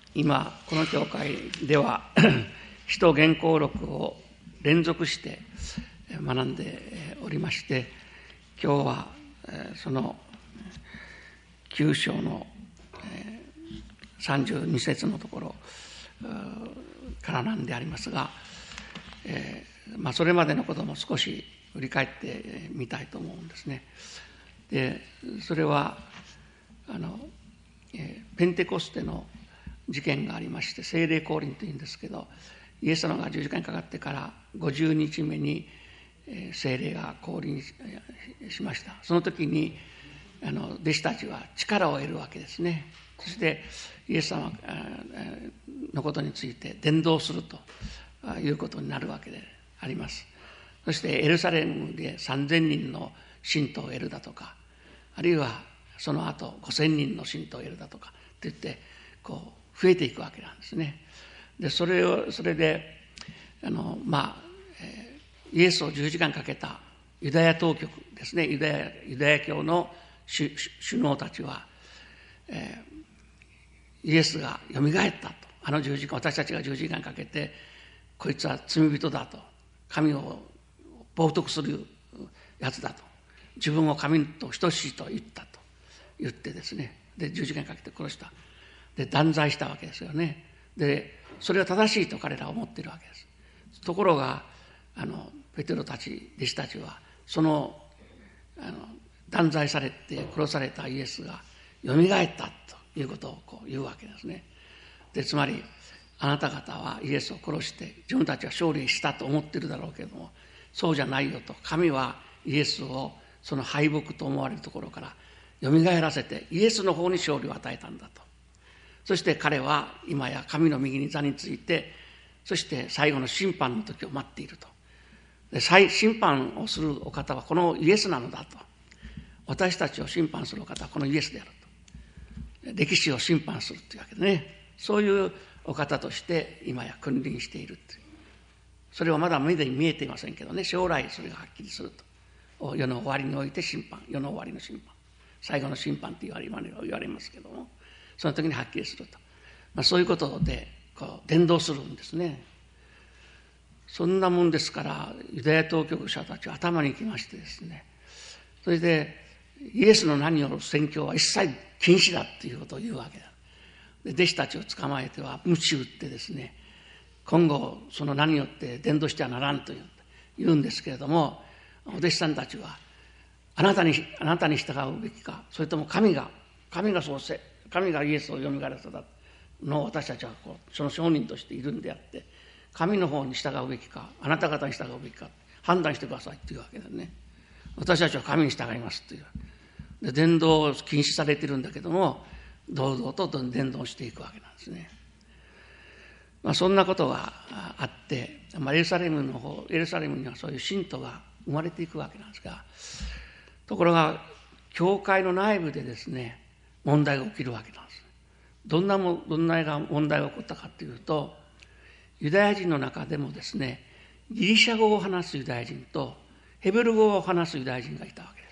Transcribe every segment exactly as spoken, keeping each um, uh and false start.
今この教会では使徒原稿録を連続して学んでおりまして、今日はそのきゅう章のさんじゅうに節のところからなんでありますが、えーまあ、それまでのことも少し振り返ってみたいと思うんですね。でそれはあの、えー、ペンテコステの事件がありまして、聖霊降臨というんですけど、イエス様が十字架にかかってからごじゅうにちめに聖霊が降臨しました。その時にあの弟子たちは力を得るわけですね。そしてイエス様のことについて伝道するということになるわけであります。そしてエルサレムでさんぜんにんの信徒を得るだとか、あるいはその後ごせんにんの信徒を得るだとかといってこう増えていくわけなんですね。でそれをそれであのまあ、えー、イエスを十字架にかけたユダヤ当局ですね、ユダヤ、ユダヤ教の首脳たちは、えー、イエスがよみがえったと、あの十字架、私たちが十字架にかけてこいつは罪人だと、神を冒涜するやつだと、自分を神と等しいと言ったと言ってですね、で十字架にかけて殺した。で断罪したわけですよね。でそれは正しいと彼らは思っているわけです。ところがあのペテロたち弟子たちはそのあの断罪されて殺されたイエスがよみがえったということをこう言うわけですね。でつまりあなた方はイエスを殺して自分たちは勝利したと思っているだろうけれども、そうじゃないよと。神はイエスをその敗北と思われるところからよみがえらせてイエスの方に勝利を与えたんだと。そして彼は今や神の右に座について、そして最後の審判の時を待っていると。で審判をするお方はこのイエスなのだと。私たちを審判するお方はこのイエスであると。歴史を審判するというわけでね、そういうお方として今や君臨しているという。それはまだ目で見えていませんけどね、将来それがはっきりすると。世の終わりにおいて審判、世の終わりの審判、最後の審判と言われ言われますけども、その時にはっきりすると、まあ、そういうことでこう伝道するんですね。そんなもんですからユダヤ当局者たちは頭にきましてですね、それでイエスの名による宣教は一切禁止だということを言うわけだ。で弟子たちを捕まえては鞭打ってですね、今後その名によって伝道してはならんと言うんですけれども、お弟子さんたちはあなたにあなたに従うべきか、それとも神が神がそうせ神がイエスをよみがえらせたのを私たちはこうその証人としているんであって、神の方に従うべきかあなた方に従うべきか判断してくださいというわけだね。私たちは神に従いますという。で伝道を禁止されているんだけども、堂々と伝道していくわけなんですね。まあ、そんなことがあって、まあ、エルサレムの方エルサレムにはそういう信徒が生まれていくわけなんですが、ところが教会の内部でですね問題が起きるわけなんです。どんなもどんな問題が起こったかというと、ユダヤ人の中でもですねギリシャ語を話すユダヤ人とヘブル語を話すユダヤ人がいたわけです。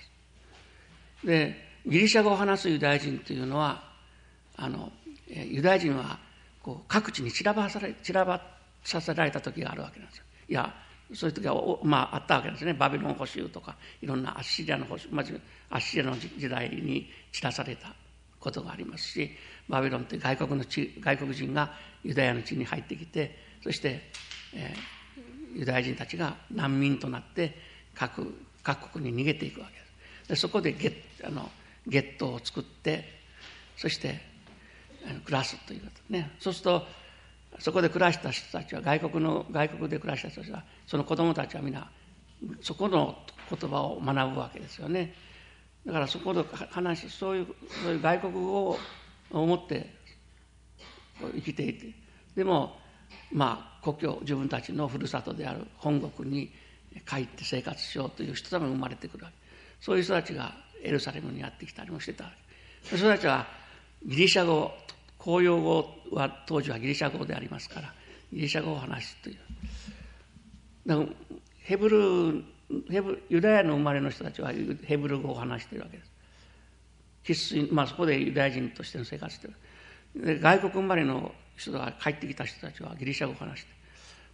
でギリシャ語を話すユダヤ人というのはあのユダヤ人はこう各地に散らばされ散らばさせられた時があるわけなんですよ。いやそういう時は、まあ、あったわけですね。バビロン捕囚とかいろんなアッシリアの捕囚、まずアッシリアの時代に散らされたことがありますし、バビロンという外国の地外国人がユダヤの地に入ってきて、そして、えー、ユダヤ人たちが難民となって各各国に逃げていくわけです。でそこでゲッあのゲットを作って、そして暮らすということね。そうするとそこで暮らした人たちは外国の外国で暮らした人たちは、その子供たちは皆そこの言葉を学ぶわけですよね。だからそこの話、そういうそういう外国語を持って生きていて、でもまあ故郷、自分たちのふるさとである本国に帰って生活しようという人が生まれてくるわけ。そういう人たちがエルサレムにやってきたりもしてたわけ。その人たちはギリシャ語、公用語は当時はギリシャ語でありますから、ギリシャ語を話すという。だからヘブルヘブユダヤの生まれの人たちはヘブル語を話しているわけです。生粋、まあ、そこでユダヤ人としての生活している。で外国生まれの人が帰ってきた人たちはギリシャ語を話して、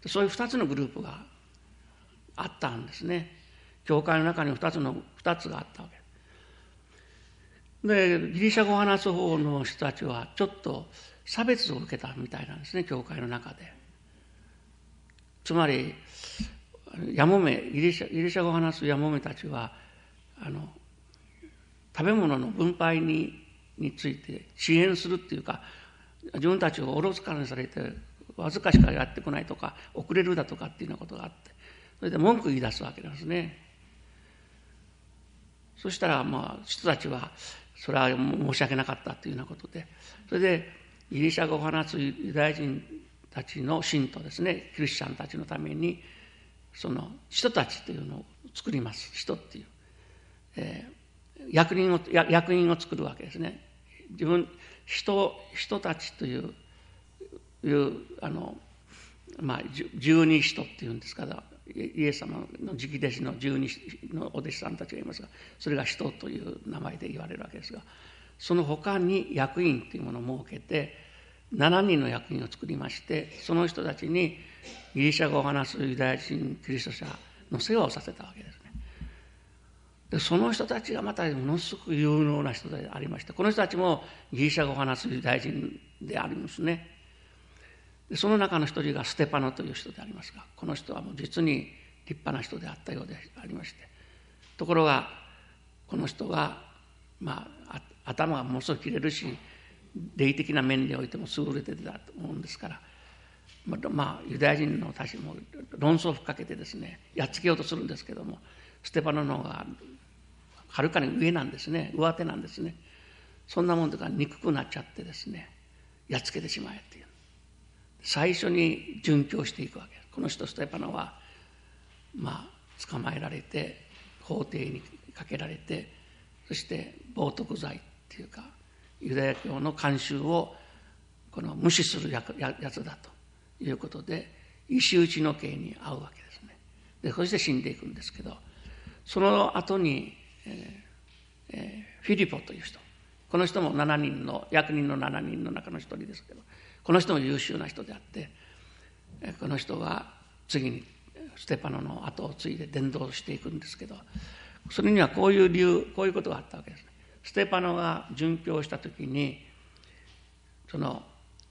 そういう二つのグループがあったんですね。教会の中に二つの二つがあったわけで、ギリシャ語を話す方の人たちはちょっと差別を受けたみたいなんですね、教会の中で。つまりやもめギリシャギリシャ語を話すやもめたちはあの食べ物の分配にについて支援するっていうか、自分たちをおろそかにされてわずかしかやってこないとか遅れるだとかっていうようなことがあって、それで文句言い出すわけなんですね。そしたらまあ人たちはそれは申し訳なかったというようなことで、それでギリシャ語を話すユダヤ人たちの信徒ですね、クリスチャンたちのためにその人たちというのを作ります。人っていう、えー、役人を役員を作るわけですね。自分人人たちといういうあのまあ十二使徒っていうんですから、イエス様の直弟子の十二のお弟子さんたちがいますが、それが使徒という名前で言われるわけですが、その他に役員というものを設けてしちにんの役員を作りまして、その人たちにギリシャ語を話すユダヤ人キリスト者の世話をさせたわけですね。でその人たちがまたものすごく有能な人でありまして、この人たちもギリシャ語を話すユダヤ人でありますね。でその中の一人がステパノという人でありますが、この人はもう実に立派な人であったようでありまして、ところがこの人が、まあ、頭がものすごく切れるし、霊的な面においても優れてたと思うんですから、まあユダヤ人のたちも論争をふっかけてですね、やっつけようとするんですけども、ステパノの方がはるかに上なんですね、上手なんですね。そんなもんとか憎くなっちゃってですね、やっつけてしまえっていう。最初に殉教していくわけです。この人ステパノはまあ捕まえられて法廷にかけられて、そして冒涜罪っていうかユダヤ教の慣習をこの無視するやつだということで石打ちの刑に遭うわけですね。でそして死んでいくんですけど、その後に、えーえー、フィリポという人、この人もしちにんの役人のしちにんの中の一人ですけど、この人も優秀な人であって、この人が次にステパノの後を継いで伝道していくんですけど、それにはこういう理由、こういうことがあったわけです。ステパノが殉教した時に、その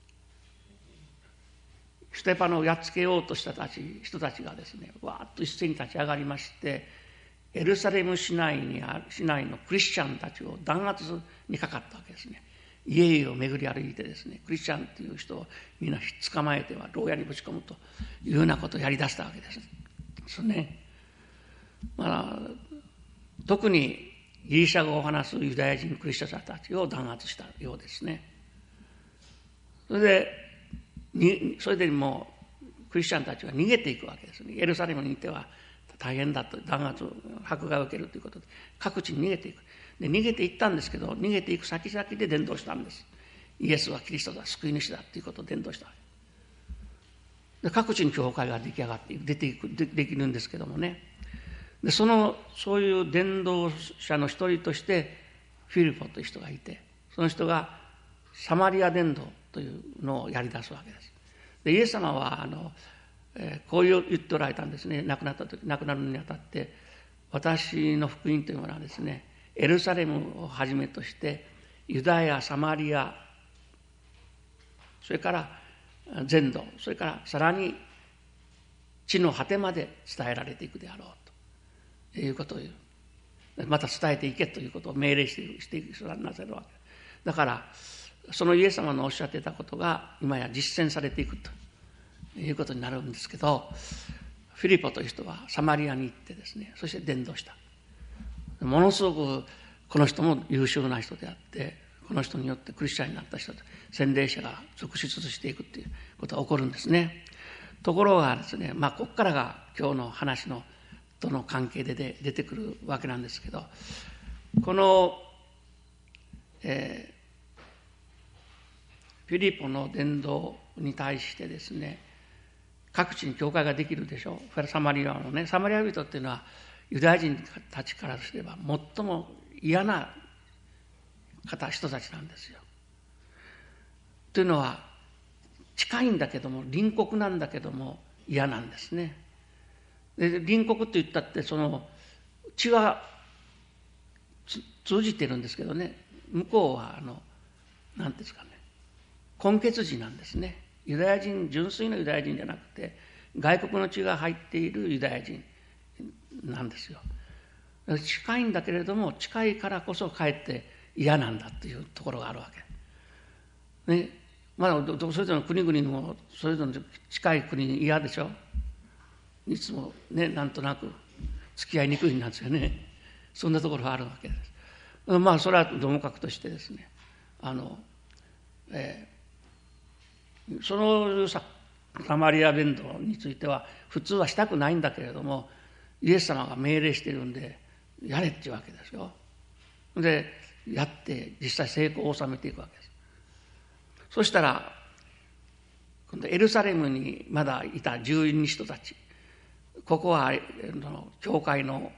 ステパノをやっつけようとしたたち人たちがですね、わーっと一斉に立ち上がりまして、エルサレム市内にある市内のクリスチャンたちを弾圧にかかったわけですね。家々を巡り歩いてですね、クリスチャンという人をみんな捕まえては牢屋にぶち込むというようなことをやりだしたわけです。ですね。まあ特にギリシャ語を話すユダヤ人クリスチャンたちを弾圧したようですね。それでにそれでもうクリスチャンたちは逃げていくわけですね。エルサレムにいては大変だと、弾圧迫害を受けるということで各地に逃げていく。で逃げていったんですけど、逃げていく先々で伝道したんです。イエスはキリストだ、救い主だということを伝道した。で各地に教会が出来上がって出ていくでできるんですけどもね。でそのそういう伝道者の一人としてフィリポという人がいて、その人がサマリア伝道というのをやり出すわけです。でイエス様はあの、えー、こういう言っておられたんですね。亡くなった時、亡くなるにあたって、私の福音というものはですね、エルサレムをはじめとしてユダヤ、サマリア、それから全土、それからさらに地の果てまで伝えられていくであろうということを言う。また伝えていけということを命令してしていくなせるわけだから、そのイエス様のおっしゃっていたことが今や実践されていくということになるんですけど、フィリポという人はサマリアに行ってですね、そして伝道した。ものすごくこの人も優秀な人であって、この人によってクリスチャンになった人と洗礼者が続出していくということが起こるんですね。ところがですね、まあここからが今日の話のとの関係でで出てくるわけなんですけど、この、えー、フィリポの伝道に対してですね、各地に教会ができるでしょう。サマリアのね、サマリア人っていうのはユダヤ人たちからすれば最も嫌な方人たちなんですよ。というのは近いんだけども、隣国なんだけども嫌なんですね。で隣国って言ったってその血は通じてるんですけどね、向こうはあの何ですかね、混血児なんですね。ユダヤ人、純粋なユダヤ人じゃなくて外国の血が入っているユダヤ人なんですよ。近いんだけれども、近いからこそかえって嫌なんだというところがあるわけ。ね、まあそれぞれの国々もそれぞれの近い国に嫌でしょ。いつもね、なんとなく付き合いにくいんですよね。そんなところがあるわけです。まあそれはともかくとしてですね、あの、えー、そのさサマリア伝道については普通はしたくないんだけれども、イエス様が命令しているんでやれっていうわけですよ。でやって実際成功を収めていくわけです。そしたら今度エルサレムにまだいた従員の人たち、ここは教会の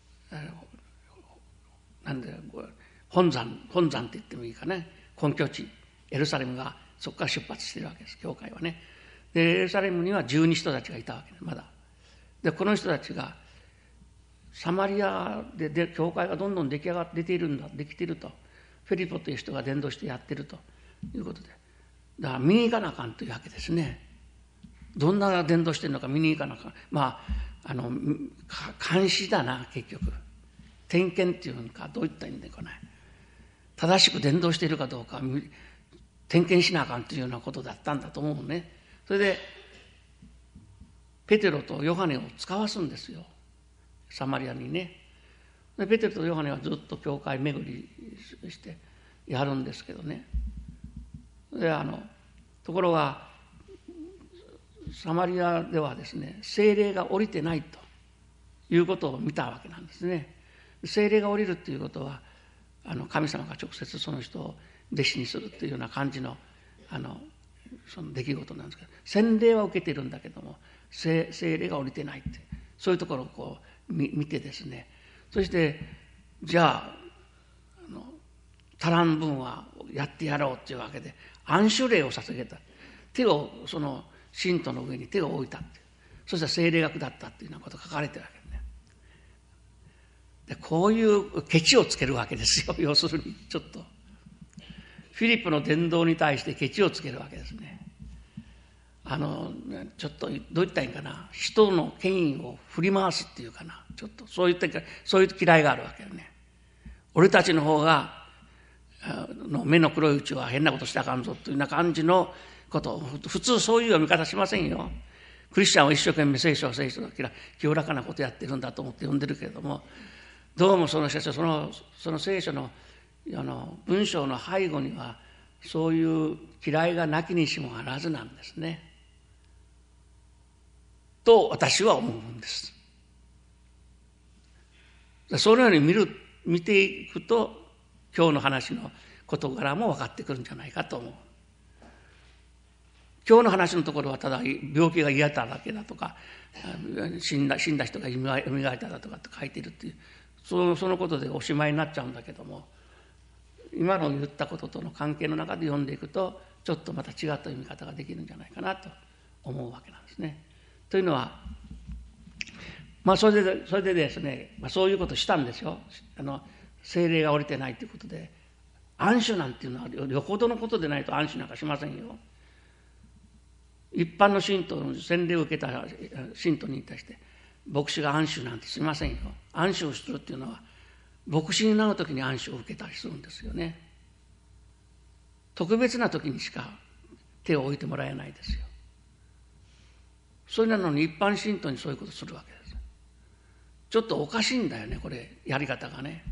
なんで本山本山って言ってもいいかね、根拠地エルサレムがそこから出発しているわけです、教会はね。でエルサレムには十二人たちがいたわけです、まだ。でこの人たちがサマリアでで教会がどんどん出来上がって出ているんだ、できていると、フェリポという人が伝道してやってるということで、だから見に行かなあかんというわけですね。どんな伝道してるのか見に行かなあかん。まああの監視だな、結局点検っていうのか、どういったらいいんだかね、正しく伝道しているかどうか点検しなあかんというようなことだったんだと思うね。それでペテロとヨハネを使わすんですよ、サマリアにね。でペテロとヨハネはずっと教会巡りしてやるんですけどね。であのところがサマリアではですね、聖霊が降りてないということを見たわけなんですね。聖霊が降りるということは、あの神様が直接その人を弟子にするというような感じのあのその出来事なんですけど、洗礼は受けているんだけども聖霊が降りてないって、そういうところをこう見見てですね、そしてじゃあ、あの足らん分はやってやろうというわけで安守礼を捧げた。手をその信徒の上に手を置いたって、そしたら聖霊が下ったっていうようなことが書かれてるわけですね。でこういうケチをつけるわけですよ。要するにちょっとフィリップの伝道に対してケチをつけるわけですね。あのちょっとどういったらいいかな、人の権威を振り回すっていうかな、ちょっとそういったそういう嫌いがあるわけよね。俺たちの方がの目の黒いうちは変なことしたらあかんぞというような感じのことを、普通そういう読み方しませんよ。クリスチャンは一生懸命聖書を聖書の清らかなことやってるんだと思って読んでるけれども、どうもその人たちはそのその聖書のあの文章の背後にはそういう嫌いがなきにしもあらずなんですね、と私は思うんです。そのように見る見ていくと今日の話の事柄も分かってくるんじゃないかと思う。今日の話のところはただ病気が癒えただけだとか、死んだ死んだ人がよみがえっただとかって書いてるっていう、そのそのことでおしまいになっちゃうんだけども、今の言ったこととの関係の中で読んでいくとちょっとまた違った読み方ができるんじゃないかなと思うわけなんですね。というのは、まあそれでそれでですね、まあ、そういうことをしたんですよ。あの聖霊が降りてないということで、安守なんていうのはよほどのことでないと安守なんかしませんよ。一般の信徒の洗礼を受けた信徒に対して牧師が安守なんてしませんよ。安守をするっていうのは牧師になるときに安守を受けたりするんですよね。特別な時にしか手を置いてもらえないですよ。それなのに一般信徒にそういうことをするわけです。ちょっとおかしいんだよね、これやり方がね。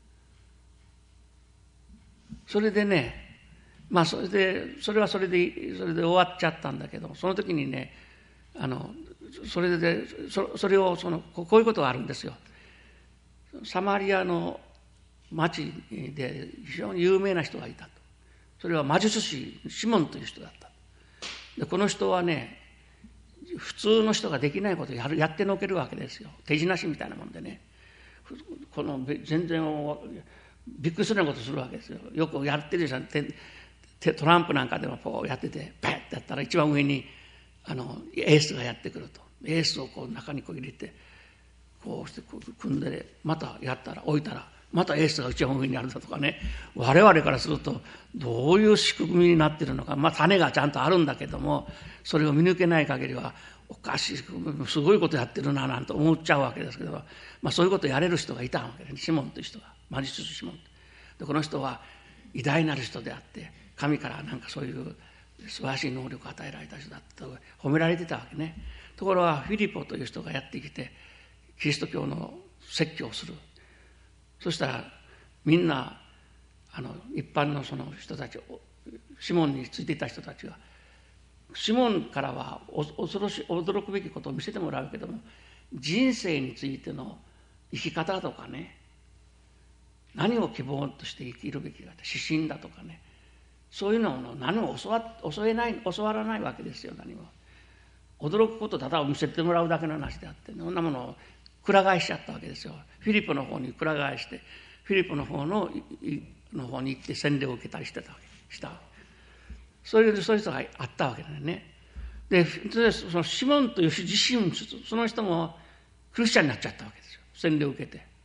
それでね、まあそれでそれはそれでそれで終わっちゃったんだけど、その時にね、あのそれで そ, それをそのこういうことがあるんですよ。サマリアの町で非常に有名な人がいたと。それは魔術師シモンという人だった。でこの人はね、普通の人ができないことをやるやってのけるわけですよ。手品師みたいなもんでね、この全然びっくりするようなことするわけですよ。よくやってるじゃん、手トランプなんかでもこうやっててパッてやったら一番上にあのエースがやってくると、エースをこう中にこう入れてこうしてこう組んでまたやったら置いたらまたエースが一番上にあるだとかね、我々からするとどういう仕組みになってるのか、まあ種がちゃんとあるんだけども、それを見抜けない限りはおかしい、すごいことやってるななんて思っちゃうわけですけど、まあ、そういうことをやれる人がいたわけで、シモンという人が、魔術師シモンで、この人は偉大なる人であって神からなんかそういう素晴らしい能力を与えられた人だと褒められてたわけね。ところがフィリポという人がやってきてキリスト教の説教をする。そしたらみんなあの一般のその人たち、シモンについていた人たちが、シモンからは恐ろしい驚くべきことを見せてもらうけども、人生についての生き方とかね、何を希望として生きるべきか、指針だとかね、そういうのを何も教わ教えない教わらないわけですよ。何も驚くことただを見せてもらうだけの話であって、そんなものをくら替えしちゃったわけですよ。フィリポの方にくら替えして、フィリポの方のの方に行って洗礼を受けたりしてたわけしたそういうそういう人があったわけだよね。でそのシモンという自身その人もクリスチャンになっちゃったわけですよ、洗礼を受けて。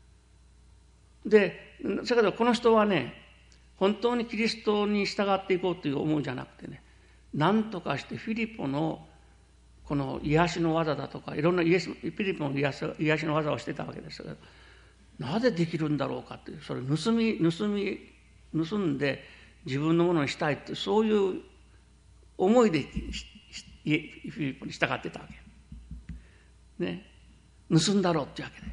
でだけどこの人はね、本当にキリストに従っていこうという思いじゃなくてね、何とかしてフィリポのこの癒しの技だとかいろんなイエスフィリポの癒し癒しの技をしてたわけですけど、なぜできるんだろうかという、それを盗み盗み盗んで自分のものにしたいという、そういう思いでフィリポに従ってたわけね。盗んだろうっていうわけで、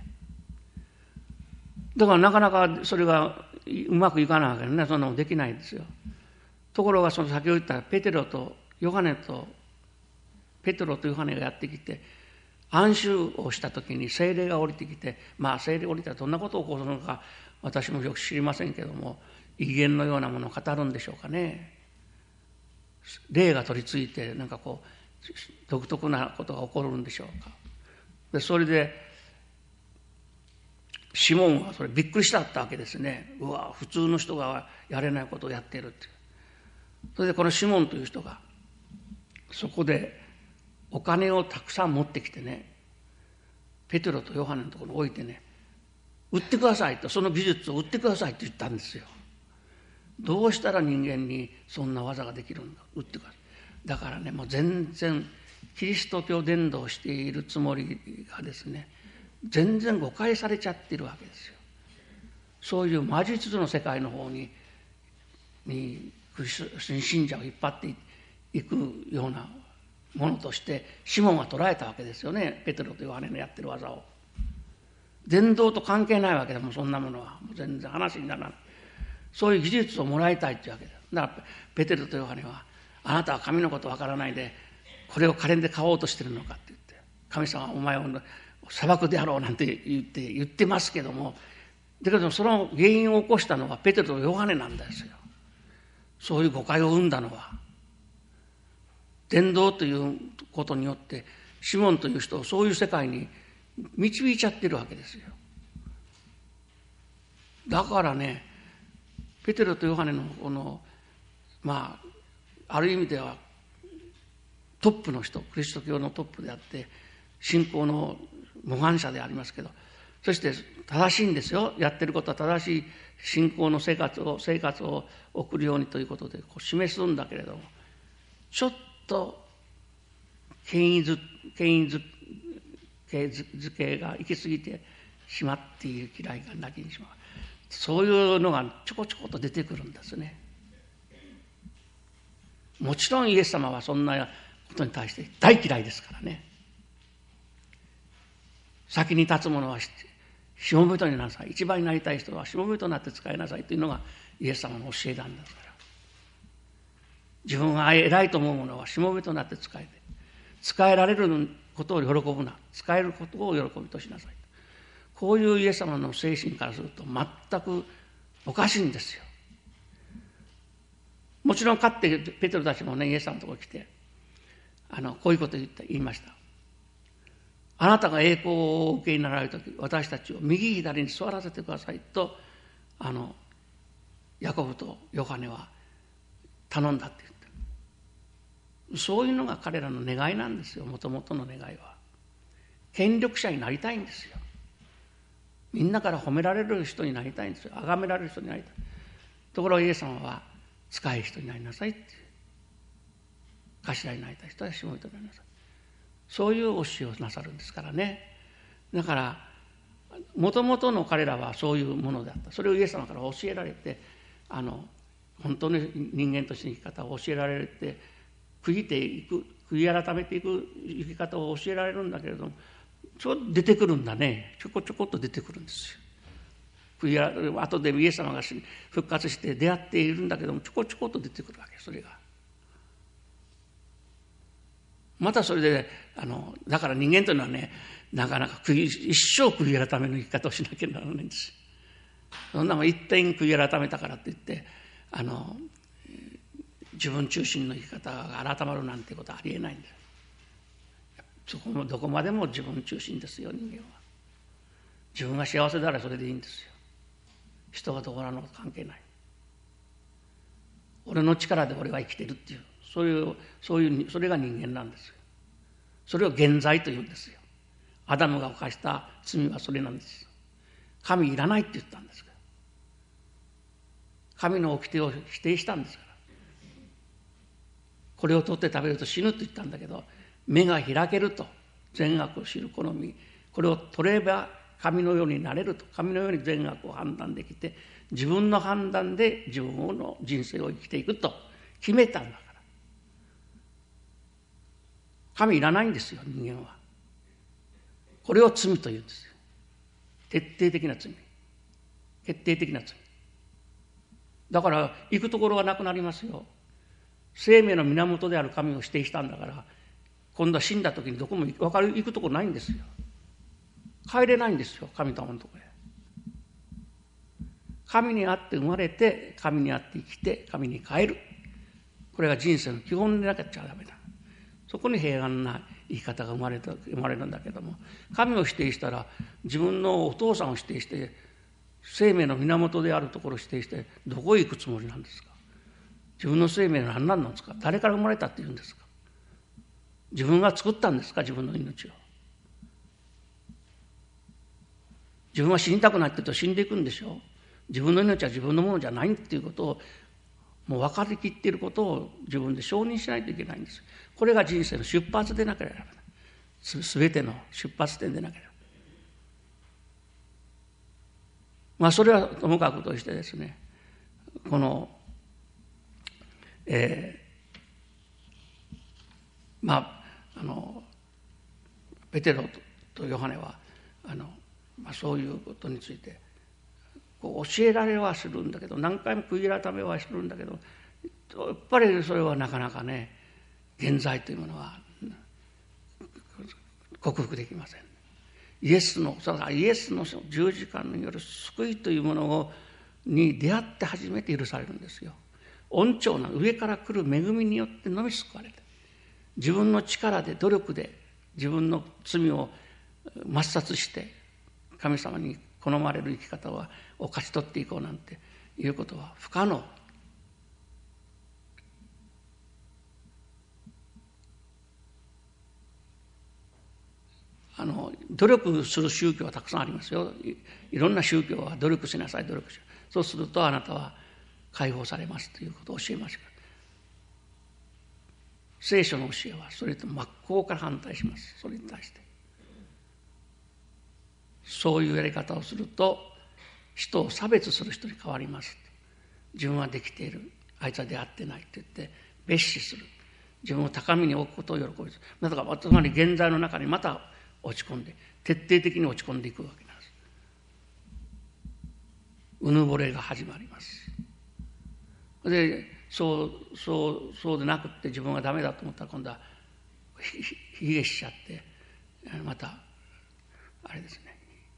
だからなかなかそれがうまくいかないわけでね、そんなのできないんですよ。ところがその先ほど言ったペテロとヨハネとペテロとヨハネがやってきて安守をした時に聖霊が降りてきて、まあ聖霊が降りたらどんなことを起こすのか私もよく知りませんけども、異言のようなものを語るんでしょうかね。霊が取り付いてなんかこう独特なことが起こるんでしょうか。でそれでシモンはそれびっくりしたったわけですね。うわ、普通の人がやれないことをやっているっていう。それでこのシモンという人がそこでお金をたくさん持ってきてね、ペテロとヨハネのところに置いてね、売ってくださいと、その技術を売ってくださいって言ったんですよ。どうしたら人間にそんな技ができるんだ、売ってください。だからね、もう全然キリスト教伝道しているつもりがですね、全然誤解されちゃっているわけですよ。そういう魔術の世界の方にに信者を引っ張っていくようなものとしてシモンは捉えたわけですよね、ペテロとヨハネのやってる技を。伝道と関係ないわけでもそんなものはもう全然話にならない。そういう技術をもらいたいっていうわけです。だからペテロとヨハネは、あなたは神のことわからないでこれを金で買おうとしてるのかって言って、神様はお前を裁くであろうなんて言って言ってますけども、だけどその原因を起こしたのはペテロとヨハネなんですよ。そういう誤解を生んだのは伝道ということによってシモンという人をそういう世界に導いちゃってるわけですよ。だからね、ペテロとヨハネのこのまあある意味ではトップの人、キリスト教のトップであって信仰の模範者でありますけど、そして正しいんですよ、やってることは正しい信仰の生活を生活を送るようにということでこう示すんだけれども、ちょっと権威づ権威づけづけが行き過ぎてしまっている嫌いがなきにしまう、そういうのがちょこちょこと出てくるんですね。もちろんイエス様はそんなことに対して大嫌いですからね。先に立つ者はしもべとになりなさい、一番になりたい人はしもべとなって使いなさいというのがイエス様の教えなんですから、自分が偉いと思う者はしもべとなって使えて、使えられることを喜ぶな、使えることを喜びとしなさい、こういうイエス様の精神からすると全くおかしいんですよ。もちろんかってペテロたちもね、イエス様のところに来てあのこういうことを言った言いました。あなたが栄光をお受けになられるとき、私たちを右左に座らせてくださいと、あのヤコブとヨハネは頼んだって言って、そういうのが彼らの願いなんですよ。もともとの願いは権力者になりたいんですよ。みんなから褒められる人になりたいんですよ。崇められる人になりたい。ところがイエス様は使い人になりなさいっていう、頭になりたい人はしもべとなりなさい、そういう教えをなさるんですからね。だからもともとの彼らはそういうものだった。それをイエス様から教えられて、あの本当に人間としての生き方を教えられて、悔いていく、悔い改めていく生き方を教えられるんだけれども、ちょっと出てくるんだね。ちょこちょこっと出てくるんですよ。悔い後でイエス様が復活して出会っているんだけども、ちょこちょこっと出てくるわけ。それがまたそれで、あのだから人間というのはね、なかなか悔い一生悔い改めの生き方をしなきゃならないんですよ。そんなもん一点悔い改めたからといってあの自分中心の生き方が改まるなんてことはありえないんです。そこもどこまでも自分中心ですよ。人間は自分が幸せであればそれでいいんですよ。人がどこなのか関係ない。俺の力で俺は生きてるっていう、そういうそういうそれが人間なんですよ。それを現在というんですよ。アダムが犯した罪はそれなんですよ。神いらないって言ったんですから、神の掟を否定したんですから。これを取って食べると死ぬと言ったんだけど、目が開けると善悪を知る好み、これを取れば神のようになれると、神のように善悪を判断できて、自分の判断で自分の人生を生きていくと決めたんだから。神いらないんですよ、人間は。これを罪というんですよ。徹底的な罪、決定的な罪だから、行くところがなくなりますよ。生命の源である神を否定したんだから、今度は死んだ時にどこも分かる行くところないんですよ。帰れないんですよ、神様のところへ。神にあって生まれて、神にあって生きて、神に帰る、これが人生の基本でなきゃダメだ。そこに平安な生き方が生まれた生まれるんだけども、神を否定したら自分のお父さんを否定して、生命の源であるところを否定して、どこへ行くつもりなんですか。自分の生命は何なんですか。誰から生まれたっていうんですか。自分が作ったんですか、自分の命を。自分は死にたくないって言うと死んでいくんでしょ。自分の命は自分のものじゃないっていうことをもう分かりきっていることを自分で承認しないといけないんです。これが人生の出発でなければならない。すべての出発点でなければ。まあそれはともかくとしてですね、この、えー、まああのペテロとヨハネはあの、まあ、そういうことについてこう教えられはするんだけど、何回も悔い改めはするんだけど、やっぱりそれはなかなかね、現在というものは克服できません。イエスのイエスの十字架による救いというものをに出会って初めて許されるんですよ。恩寵な上から来る恵みによってのみ救われて、自分の力で努力で自分の罪を抹殺して神様に好まれる生き方を勝ち取っていこうなんていうことは不可能。あの努力する宗教はたくさんありますよ。 い, いろんな宗教は努力しなさい、努力しなさい、そうするとあなたは解放されますということを教えますから、聖書の教えはそれと真っ向から反対します。それに対してそういうやり方をすると人を差別する人に変わります。自分はできている、あいつは出会ってないと言って蔑視する、自分を高みに置くことを喜びする。だからつまり現在の中にまた落ち込んで、徹底的に落ち込んでいくわけなんです。うぬぼれが始まります。でそうそうそうでなくって自分がダメだと思ったら今度は卑下しちゃってまたあれですね、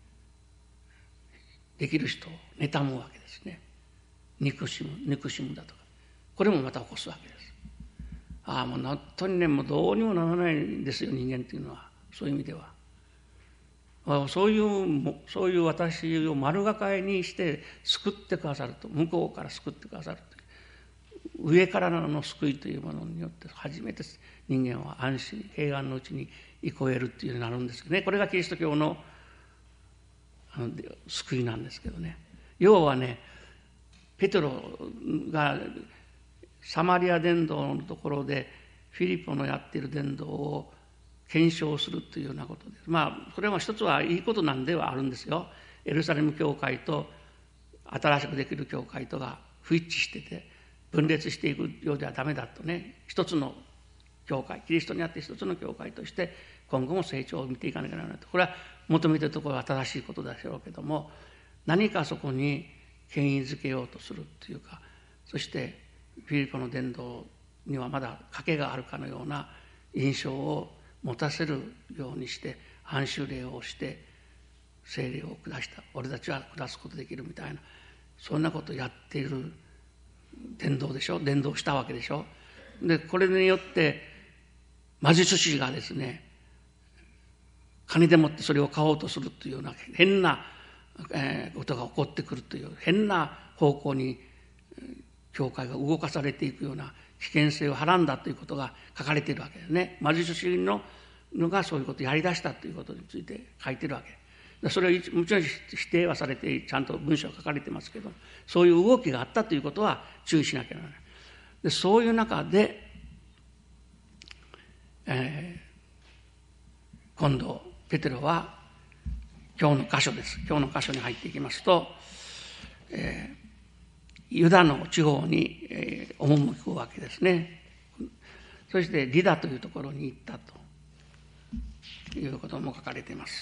できる人を妬むわけですね。憎しむ憎しむだとか、これもまた起こすわけです。ああもう本当にね、もうどうにもならないんですよ、人間っていうのは。そういう意味ではそういうそういう私を丸抱えにして救ってくださると、向こうから救ってくださると、 上からの救いというものによって初めて人間は安心平安のうちに憩えるっていうようになるんですけどね。これがキリスト教のあの救いなんですけどね。要はね、ペテロがサマリア伝道のところでフィリポのやっている伝道を検証するというようなことです。まあこれは一つはいいことなんではあるんですよ。エルサレム教会と新しくできる教会とが不一致してて分裂していくようではダメだとね、一つの教会、キリストにあって一つの教会として今後も成長を見ていかなきゃならないと。これは求めているところは正しいことでしょうけども、何かそこに権威づけようとするというか、そしてフィリポの伝道にはまだ賭けがあるかのような印象を持たせるようにして安守礼をして聖霊を下した、俺たちは下すことできるみたいな、そんなことをやっている伝道でしょ、伝道したわけでしょ。でこれによって魔術師がですね、金でもってそれを買おうとするというような変なことが起こってくるという変な方向に教会が動かされていくような危険性をはらんだということが書かれているわけですね。魔術師ののがそういうことをやりだしたということについて書いているわけ。それはもちろん否定はされてちゃんと文章が書かれてますけど、そういう動きがあったということは注意しなきゃならない。でそういう中で、えー、今度ペテロは今日の箇所です。今日の箇所に入っていきますと、えー、ユダの地方に、えー、赴くわけですね。そしてリダというところに行ったということも書かれています。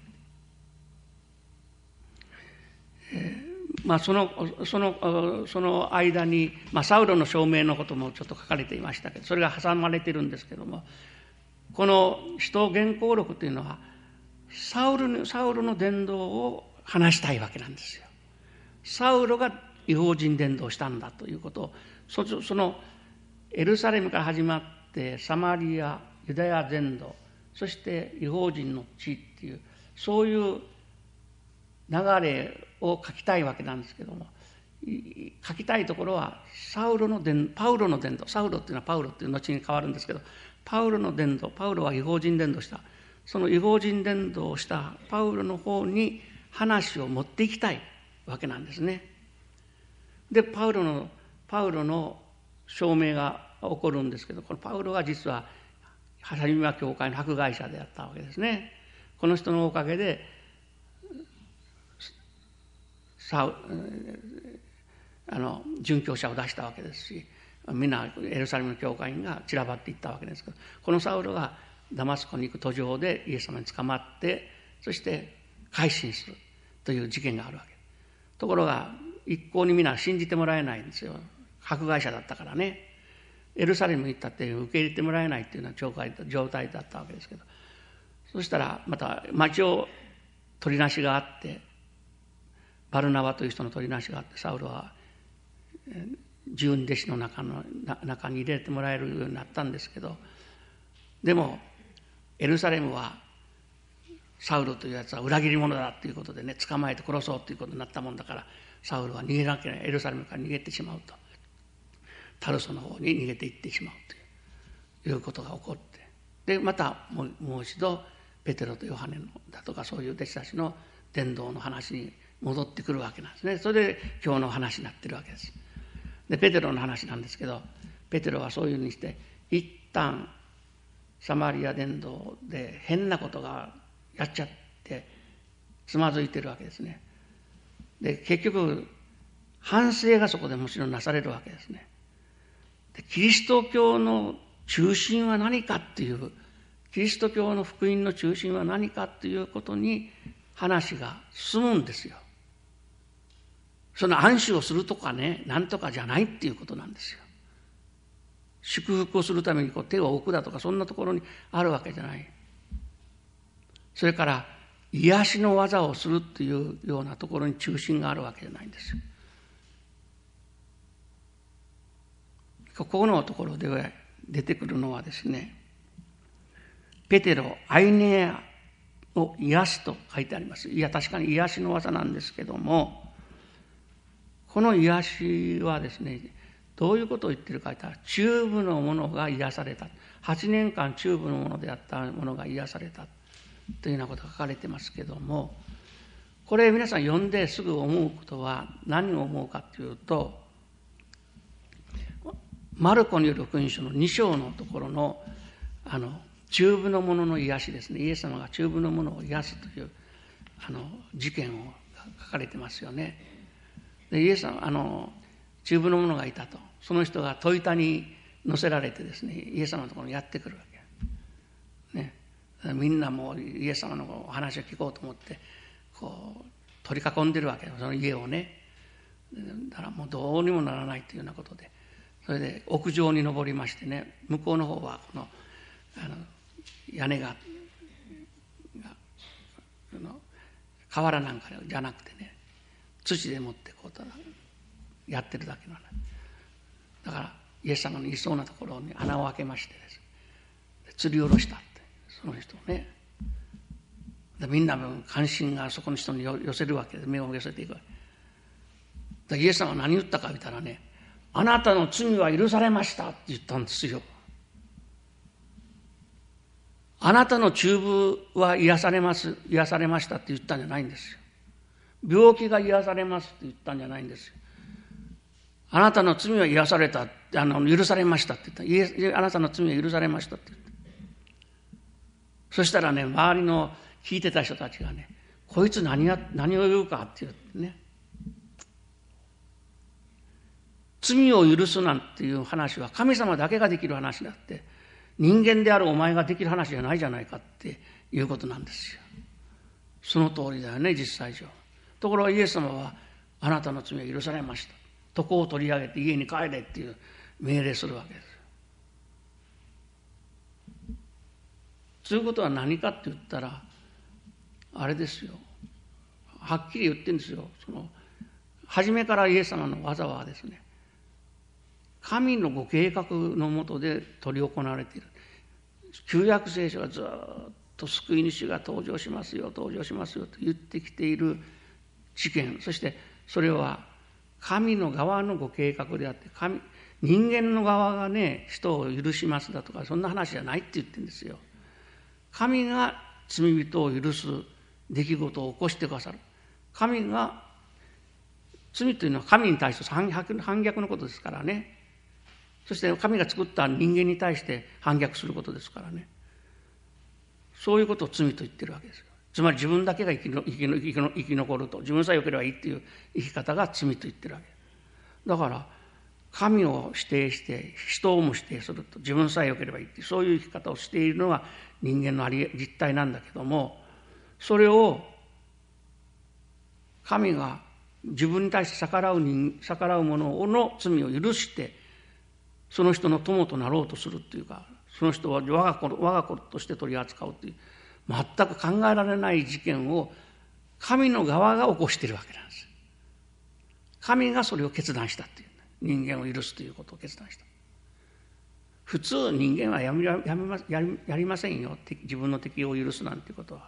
えーまあ、そのそのその間に、まあ、サウロの証明のこともちょっと書かれていましたけど、それが挟まれているんですけども、この使徒原稿録というのはサウルサウロの伝道を話したいわけなんですよ。サウロが異邦人伝道したんだということを、そ, そのエルサレムから始まってサマリア、ユダヤ全土、そして異邦人の地っていう、そういう流れを書きたいわけなんですけども、書きたいところはサウロの伝パウロの伝道、サウロっていうのはパウロっていう後に変わるんですけど、パウロの伝道、パウロは異邦人伝道した、その異邦人伝道をしたパウロの方に話を持っていきたいわけなんですね。でパウロのパウロの証明が起こるんですけど、このパウロは実は初めは教会の迫害者であったわけですね。この人のおかげでサあの殉教者を出したわけですし、みんなエルサレムの教会員が散らばっていったわけですけど、このサウロがダマスコに行く途上でイエス様に捕まって、そして改心するという事件があるわけ。ところが一向にみんな信じてもらえないんですよ。迫害者だったからね。エルサレムに行ったって受け入れてもらえないっていうような状態だったわけですけど、そしたらまた町を取りなしがあって、バルナバという人の取りなしがあって、サウロは十二弟子の中の中に入れてもらえるようになったんですけど、でもエルサレムはサウロというやつは裏切り者だということでね、捕まえて殺そうということになったもんだから、サウロは逃げなきゃエルサレムから逃げてしまうと、タルソの方に逃げていってしまうということが起こって、でまたもう、もう一度ペテロとヨハネのだとかそういう弟子たちの伝道の話に戻ってくるわけなんですね。それで今日の話になってるわけです。でペテロの話なんですけど、ペテロはそういうふうにして一旦サマリア伝道で変なことがやっちゃってつまずいてるわけですね。で結局反省がそこでむしろなされるわけですね。でキリスト教の中心は何かっていう、キリスト教の福音の中心は何かっていうことに話が進むんですよ。その安心をするとかね、なんとかじゃないっていうことなんですよ。祝福をするためにこう手を置くだとかそんなところにあるわけじゃない。それから癒しの技をするっていうようなところに中心があるわけじゃないんですよ。ここのところで出てくるのはですね、ペテロ、アイネアを癒すと書いてあります。いや確かに癒しの技なんですけども、この癒しはですね、 どういうことを言ってるかと言ったら、中部のものが癒された。はちねんかん中部のものであったものが癒されたというようなことが書かれてますけども、これ皆さん読んですぐ思うことは何を思うかというと、マルコによる福音書のに章のところのあの中部のものの癒しですね。イエス様が中部のものを癒すというあの事件を書かれてますよね。でイエス様あの中部のものがいたと、その人が戸板に乗せられてですね、イエス様のところにやってくるわけ、ね、みんなもうイエス様のお話を聞こうと思ってこう取り囲んでるわけよ、その家をね。だからもうどうにもならないというようなことで、それで屋上に登りましてね、向こうの方はこのあの屋根ががあの瓦なんかじゃなくてね、土でもってこうやってるだけの話だから、イエス様のいそうなところに穴を開けましてですね、吊り下ろしたって、その人をね。でみんな関心がそこの人に寄せるわけで、目を寄せていくわけで、イエス様は何言ったか言ったらね、あなたの罪は許されましたって言ったんですよ。あなたの中部は癒されます、癒されましたって言ったんじゃないんですよ。病気が癒されますって言ったんじゃないんですよ。あなたの罪は癒された、あの許されましたって言った。イエス、あなたの罪は許されましたって言った。そしたらね、周りの聞いてた人たちがね、こいつ何や何を言うかって言ってね、罪を許すなんていう話は神様だけができる話だって、人間であるお前ができる話じゃないじゃないかっていうことなんですよ。その通りだよね、実際上。ところがイエス様は、あなたの罪は許されました。床を取り上げて家に帰れっていう命令するわけです。そういうことは何かって言ったら、あれですよ。はっきり言ってるんですよ。その初めからイエス様の技はですね、神のご計画のもとで執り行われている。旧約聖書はずっと救い主が登場しますよ、登場しますよと言ってきている事件、そしてそれは神の側のご計画であって、神人間の側がね、人を許しますだとか、そんな話じゃないって言ってるんですよ。神が罪人を許す出来事を起こしてくださる。神が、罪というのは神に対して反逆、反逆のことですからね。そして神が作った人間に対して反逆することですからね。そういうことを罪と言ってるわけですよ。つまり自分だけが生きの生きの生きの生き残ると、自分さえ良ければいいっていう生き方が罪と言ってるわけです。だから神を否定して人をも否定すると、自分さえ良ければいいっていう、そういう生き方をしているのが人間のあり実態なんだけども、それを神が自分に対して逆らう人逆らう者の罪を許して、その人の友となろうとするっていうか、その人は我が子我が子として取り扱うという、全く考えられない事件を神の側が起こしているわけなんです。神がそれを決断したっていう、人間を許すということを決断した。普通人間はやめやめまやりやりませんよ、自分の敵を許すなんていうことは。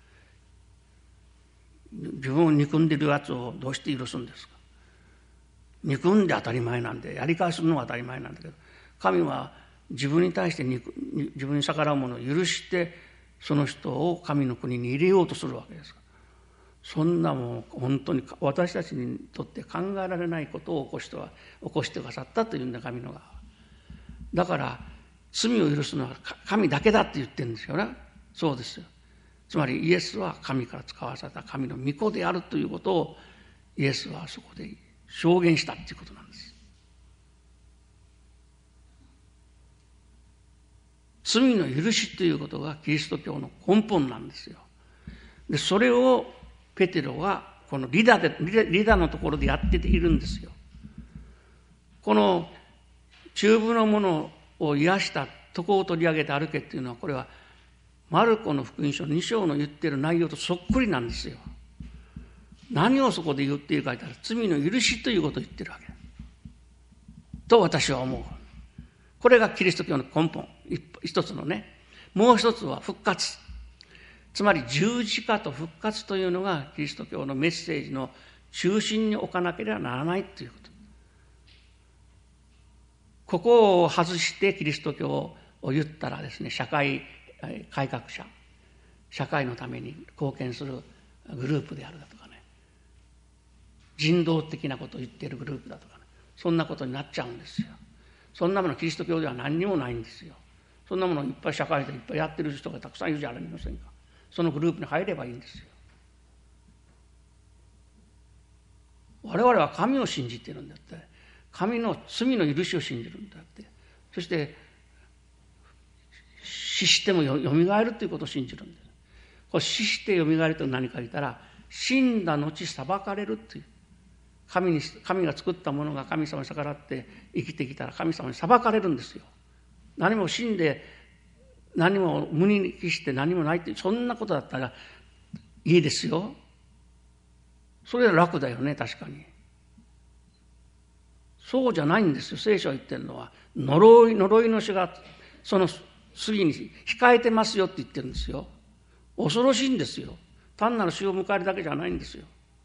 自分を憎んでいるやつをどうして許すんですか。憎んで当たり前なんで、やり返すのが当たり前なんだけど、神は自分に対して憎自分に逆らう者を許して、その人を神の国に入れようとするわけです。そんなもう本当に私たちにとって考えられないことを起こしては起こしてくださったというんだ、神の側。だから罪を許すのは神だけだって言ってるんですよね。そうですよ。つまりイエスは神から使わされた神の御子であるということをイエスはそこで証言したということなんです。罪の許しということがキリスト教の根本なんですよ。でそれをペテロはこのリダでリダのところでやっているんですよ。この中部のものを癒した床を取り上げて歩けっていうのは、これはマルコの福音書に章の言っている内容とそっくりなんですよ。何をそこで言っているかと言ったら、罪の許しということを言ってるわけと私は思う。これがキリスト教の根本一つのね。もう一つは復活。つまり十字架と復活というのがキリスト教のメッセージの中心に置かなければならないということ。 ここを外してキリスト教を言ったらですね、社会改革者、社会のために貢献するグループであるだとかね、人道的なことを言っているグループだとかね、そんなことになっちゃうんですよ。そんなものキリスト教では何にもないんですよ。そんなものいっぱい社会でいっぱいやってる人がたくさんいるじゃありませんか。そのグループに入ればいいんですよ。我々は神を信じているんだって、神の罪の許しを信じるんだって、そして死してもよみがえるということを信じるんです。これ死してよみがえると何か言ったら、死んだ後裁かれるという、神に神が作ったものが神様に逆らって生きてきたら神様に裁かれるんですよ。何も死んで何も無に帰して何もないって、そんなことだったらいいですよ。それは楽だよね、確かに。そうじゃないんですよ。聖書が言ってるのは、呪い呪いの死がその次に控えてますよって言ってるんですよ。恐ろしいんですよ。単なる死を迎えるだけじゃないんですよ。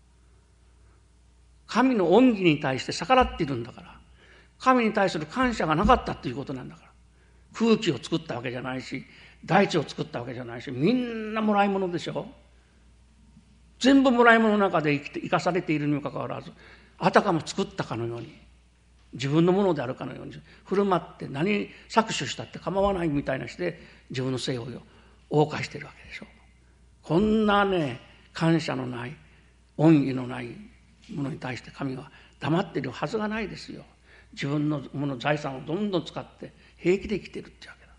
神の恩義に対して逆らっているんだから、神に対する感謝がなかったということなんだから。空気を作ったわけじゃないし、大地を作ったわけじゃないし、みんなもらい物でしょ。全部もらい物の中で生きて生かされているにもかかわらず、あたかも作ったかのように、自分のものであるかのように振る舞って、何搾取したって構わないみたいなして自分の性を謳歌しているわけでしょ。こんなね、感謝のない、恩義のないものに対して神は黙っているはずがないですよ。自分のもの財産をどんどん使って平気で生きているってわけだ。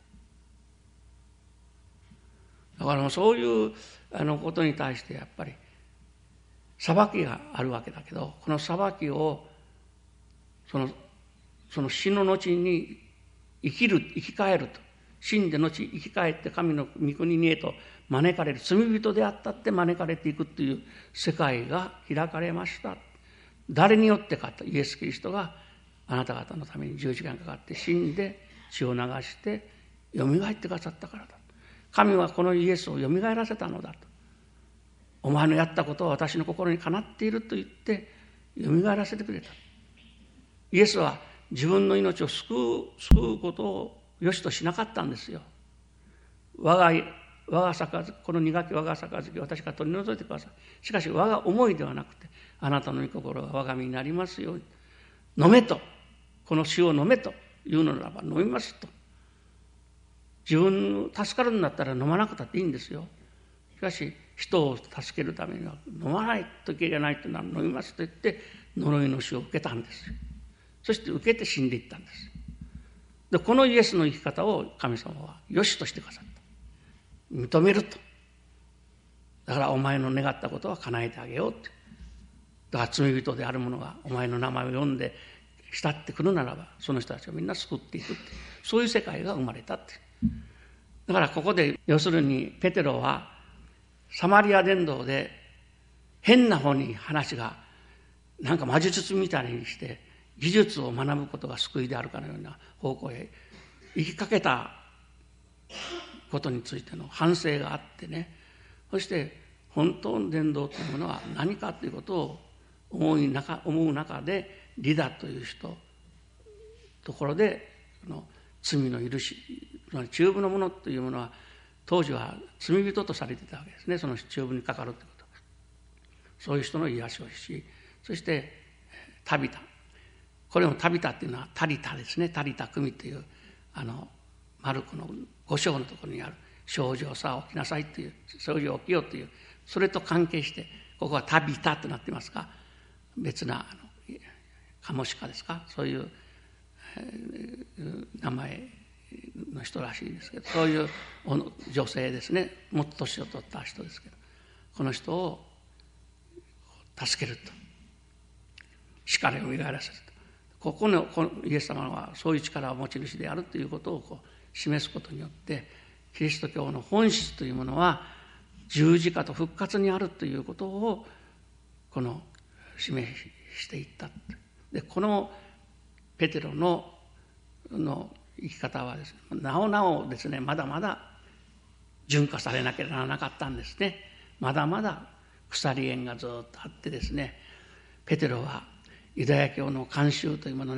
だからそういうあのことに対してやっぱり裁きがあるわけだけど、この裁きをそのその死の後に生きる生き返ると、死んで後生き返って神の御国にへと招かれる、罪人であったって招かれていくという世界が開かれました。誰によってかと、イエス・キリストがあなた方のために十字架にかかって死んで血を流してよみがえってくださったからだ。神はこのイエスをよみがえらせたのだと。お前のやったことは私の心にかなっていると言ってよみがえらせてくれた。イエスは自分の命を救う救うことをよしとしなかったんですよ。我が我が杯、この苦き我が杯、私が取り除いてください。しかし我が思いではなくて、あなたの御心が我が身になりますように。飲めと、この死を飲めと言うのならば飲みますと。自分助かるんだったら飲まなくたっていいんですよ。しかし人を助けるためには飲まないといけないというのは飲みますと言って呪いの死を受けたんですよ。そして受けて死んでいったんです。でこのイエスの生き方を神様はよしとしてくださった。認めると。だからお前の願ったことは叶えてあげようって。だから罪人である者がお前の名前を読んで慕ってくるならば、その人たちをみんな救っていくって、そういう世界が生まれたって。だからここで要するにペテロはサマリア伝道で変な方に話がなんか魔術みたいにして技術を学ぶことが救いであるかのような方向へ行きかけたことについての反省があってね、そして本当の伝道というものは何かということを思い中思う中で、リダという人ところでの罪の許し、中部の者というものは当時は罪人とされていたわけですね。その中部にかかるということ、そういう人の癒しをし、そしてタビタ、これもタビタっていうのはタリタですね。タリタ組というあのマルコの五章のところにある症状さあ起きなさいという、症状起きようという、それと関係してここはタビタとなっていますが、別なあのカモシカですか、そういう、えー、名前の人らしいんですけど、そういう女性ですね。もっと年を取った人ですけど、この人を助けると、死からよみがえらせると、ここのこのイエス様はそういう力を持ち主であるということをこう示すことによって、キリスト教の本質というものは十字架と復活にあるということをこの示していった。でこのペテロのの生き方はですね、なおなおですね、まだまだ純化されなければならなかったんですね。まだまだ鎖縁がずっとあってですね、ペテロはユダヤ教の慣習というものの中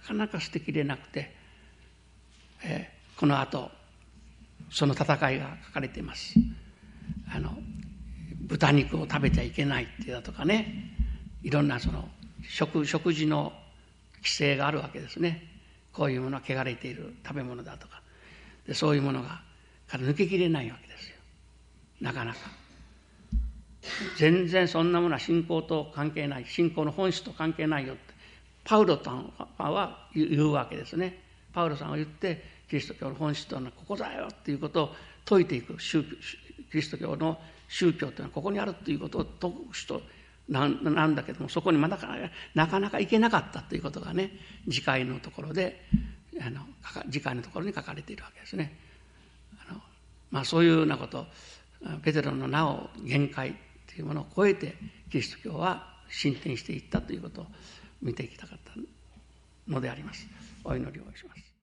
かなか捨てきれなくて、えー、この後その戦いが書かれています。あの豚肉を食べちゃいけないっていうだとかね、いろんなその 食, 食事の規制があるわけですね。こういうものは汚れている食べ物だとかで、そういうものがから抜けきれないわけですよ。なかなか全然そんなものは信仰と関係ない、信仰の本質と関係ないよってパウロさんは言うわけですね。パウロさんは言って、キリスト教の本質というのはここだよっていうことを説いていく。宗キリスト教の宗教というのはここにあるということを説く人なんだけども、そこにまだなかなか行けなかったということがね、次回のところであの次回のところに書かれているわけですね。あの、まあ、そういうようなこと、ペテロの名を限界というものを超えてキリスト教は進展していったということを見ていきたかったのであります。お祈りをします。